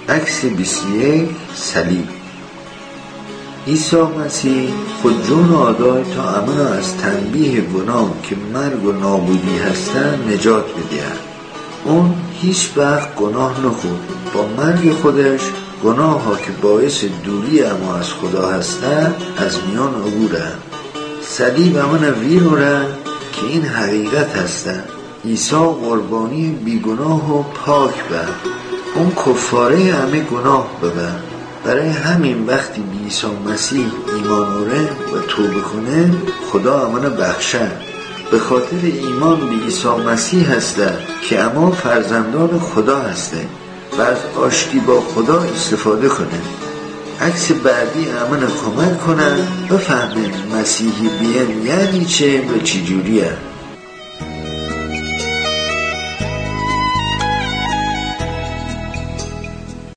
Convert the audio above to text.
عکس 21 صلیب. عیسی مسیح خود جون آدای تا امن از تنبیه گناه که مرگ و نابودی هستن نجات بدهد. اون هیچ وقت گناه نخورد. با مرگ خودش گناه ها که باعث دوری اما از خدا هستن از میان عبورن. صلیب امن ویرورن که این حقیقت هستن. عیسی قربانی بیگناه و پاک بر، اون کفاره همه گناه ببر. برای همین وقتی به عیسی مسیح ایمان آوره و توبه کنه خدا امانه بخشه. به خاطر ایمان به عیسی مسیح هسته که اما فرزندان خدا هسته و از آشتی با خدا استفاده کنه. عکس بعدی امانه کمک کنه بفهمه مسیحی بیان یعنی چه و چی جوریه.